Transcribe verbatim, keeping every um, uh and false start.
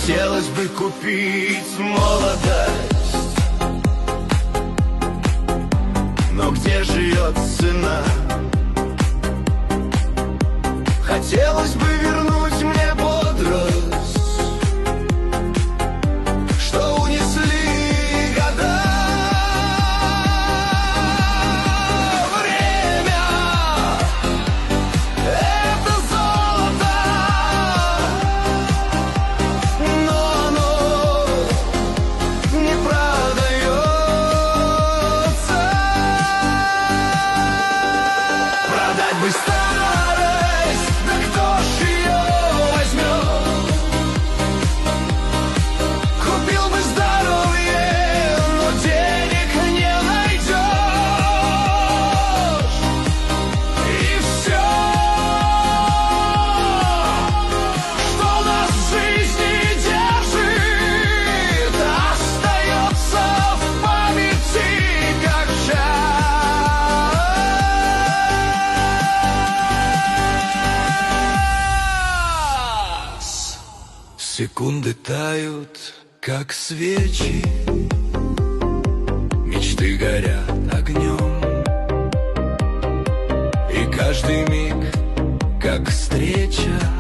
Хотелось бы купить молодость, но где живет цена? Хотелось бы вернуть мне бодрость, что унесли года. Время — это золото, но оно не продается. Продать бы старость, да кто ж ее возьмет? Купил бы здоровье, но денег не найдешь. И все, что нас в жизни держит, остается в памяти как час. Секунды тают, как свечи, мечты горят огнем, и каждый миг, как встреча,